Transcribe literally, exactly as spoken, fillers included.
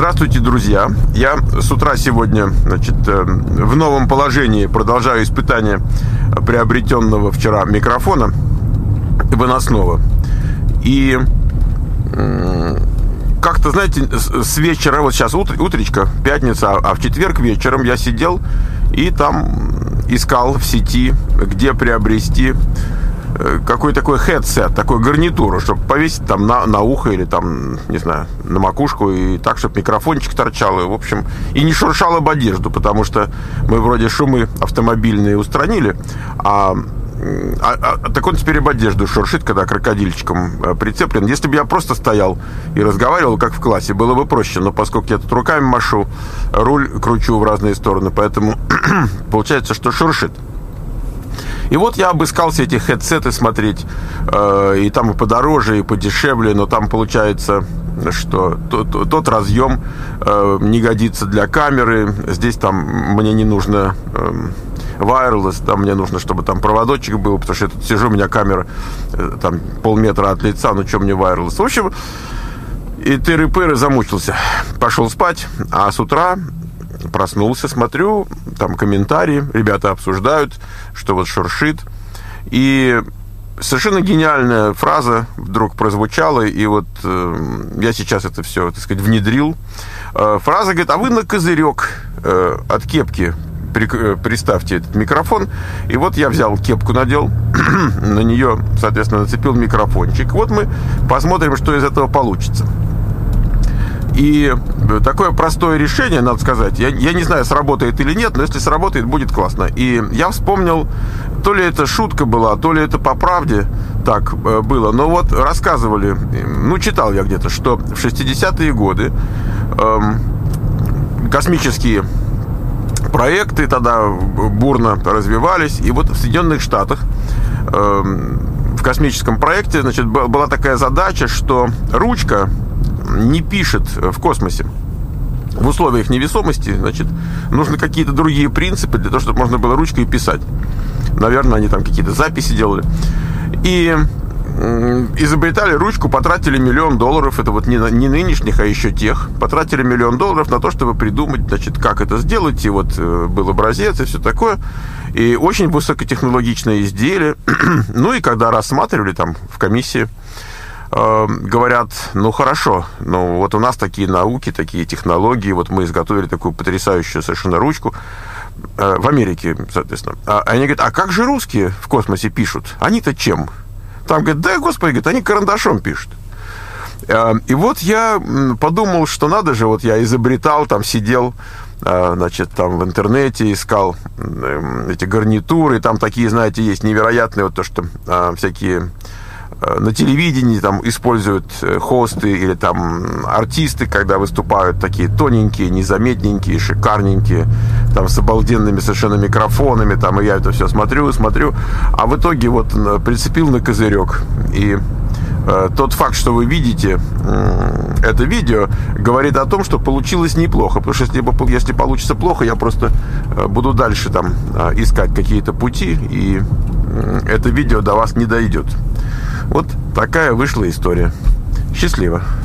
Здравствуйте, друзья. Я с утра сегодня, значит, в новом положении продолжаю испытание приобретенного вчера микрофона выносного. И как-то, знаете, с вечера, вот сейчас утр, утречка, пятница, а в четверг вечером я сидел и там искал в сети, где приобрести какой такой хедсет, такую гарнитуру, чтобы повесить там на, на ухо или там, не знаю, на макушку, и так, чтобы микрофончик торчал, и, в общем, и не шуршал об одежду, потому что мы вроде шумы автомобильные устранили, а, а, а так он теперь об одежду шуршит, когда крокодильчиком прицеплен. Если бы я просто стоял и разговаривал, как в классе, было бы проще, но поскольку я тут руками машу, руль кручу в разные стороны, поэтому получается, что шуршит. И вот я обыскал все эти хедсеты смотреть, э, и там и подороже, и подешевле, но там получается, что тот, тот разъем э, не годится для камеры, здесь там мне не нужно э, wireless, там мне нужно, чтобы там проводочек был, потому что я тут сижу, у меня камера э, там полметра от лица, ну что мне wireless? В общем, и тыры-пыры замучился, пошел спать, а с утра проснулся, смотрю, там комментарии, ребята обсуждают, что вот шуршит. И совершенно гениальная фраза вдруг прозвучала, и вот э, я сейчас это все, так сказать, внедрил. Э, фраза говорит: а вы на козырек э, от кепки при, э, приставьте этот микрофон. И вот я взял кепку, надел, на нее, соответственно, нацепил микрофончик. Вот мы посмотрим, что из этого получится. И такое простое решение, надо сказать, я, я не знаю, сработает или нет, но если сработает, будет классно. И я вспомнил, то ли это шутка была, то ли это по правде так было, но вот рассказывали, ну, читал я где-то, что в шестидесятые годы эм, космические проекты тогда бурно развивались, и вот в Соединенных Штатах эм, в космическом проекте, значит, была такая задача, что ручка не пишет в космосе. В условиях невесомости, значит, нужны какие-то другие принципы для того, чтобы можно было ручкой писать. Наверное, они там какие-то записи делали. И изобретали ручку, потратили миллион долларов. Это вот не, не нынешних, а еще тех. Потратили миллион долларов на то, чтобы придумать, значит, как это сделать. И вот был образец и все такое. И очень высокотехнологичное изделие. Ну и когда рассматривали там в комиссии, говорят: ну хорошо, ну вот у нас такие науки, такие технологии, вот мы изготовили такую потрясающую совершенно ручку э, в Америке, соответственно. А они говорят: а как же русские в космосе пишут? Они-то чем? Там говорят: да, господи, говорят, они карандашом пишут. Э, и вот я подумал, что надо же, вот я изобретал, там сидел, э, значит, там в интернете искал э, эти гарнитуры, там такие, знаете, есть невероятные, вот то, что э, всякие на телевидении там используют хосты или там артисты, когда выступают, такие тоненькие, незаметненькие, шикарненькие, там с обалденными совершенно микрофонами, там, и я это все смотрю, смотрю, а в итоге вот прицепил на козырек. И э, тот факт, что вы видите э, это видео, говорит о том, что получилось неплохо, потому что если, если получится плохо, я просто э, буду дальше там э, искать какие-то пути, и э, это видео до вас не дойдет. Вот такая вышла история. Счастливо.